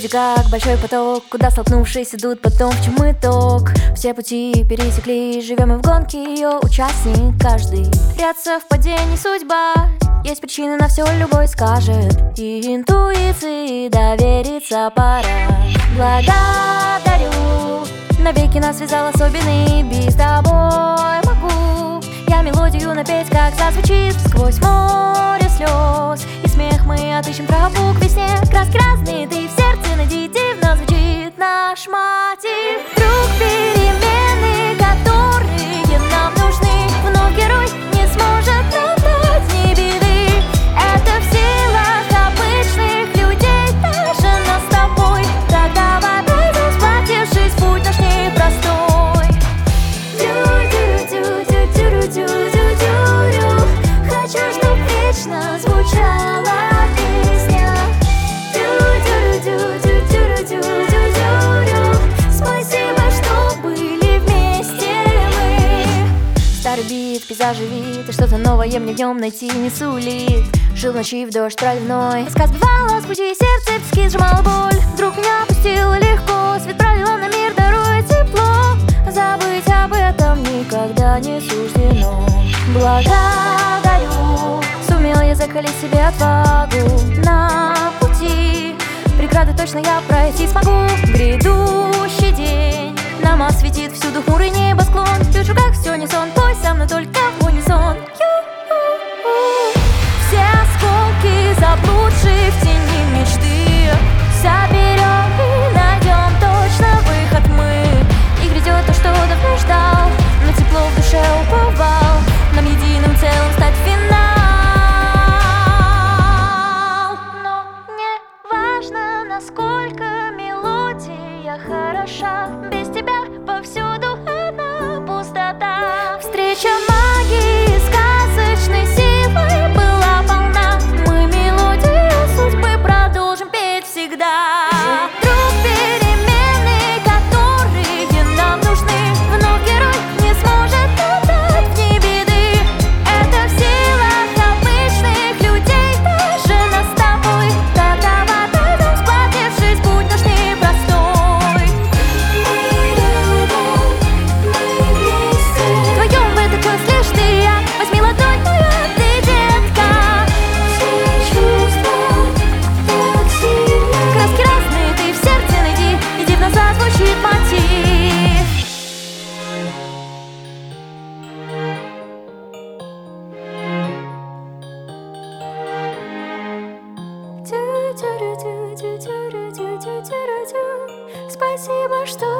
Люди как большой поток, куда столкнувшись идут потом, в чем итог. Все пути пересекли, живем мы в гонке, ее участник каждый. Ряд совпадений, судьба, есть причины на все, любой скажет. И интуиции довериться пора. Благодарю, навеки нас связал особенный бит. С тобой могу я мелодию напеть, как зазвучит сквозь море слез. И смех мы отыщем тропу к весне. Краски разные, ты в сердце найди, дивно звучит наш мотив. Вдруг перемены, которые нам нужны, вновь герой не сможет нам дать ни беды. Это в силах обычных людей, даже нас с тобой. Так давай пойдем, сплотившись, путь наш непростой. Дю-дю-дю-дю-дю-дю-дю-дю. Хочу, чтоб вечно звучала песня. Дю-дю-дю-дю-дю-дю-дю. Спасибо, что были вместе мы. Старый бит, пейзажи вид, и что-то новое мне в нем найти не сулит. Жил ночи в дождь проливной, тоска сбивала с пути, сердце тиски сжимала боль. Вдруг меня опустила легко, свет пролила на мир, даруя тепло. Забыть об этом никогда не суждено. Благодарю, сумел я закалить себе отвагу на пути. Преграды точно я пройти смогу. Грядущий день нам осветит всюду хмурый небосклон. Вижу, как все не сон, пой со мной только в унисон. Все осколки заблудших в тени мечты соберем и найдем точно выход мы. И грядет то, что давно ждал, на тепло в душе уповал. Нам единым целым стать финал. Но не важно, насколько мелодия хороша, без тебя повсюду одна пустота. Встреча магии, сказочной силой была полна. Мы мелодию судьбы продолжим петь всегда. Вдруг перемены, которые нам нужны, вновь герой не сможет отдать в ней беды. Это в силах обычных людей, даже нас с тобой. Так давай пойдем, сплотившись, путь наш непростой. Вдвоем в этот час лишь ты и я. Возьми ладонь мою, ты, детка. Все чувства так сильно. Краски разные, ты в сердце найди, и дивно зазвучит мотив. Тю-тю-рю-тю-тю-тю-рю-тю-тю-тю-рю-тю. Спасибо, что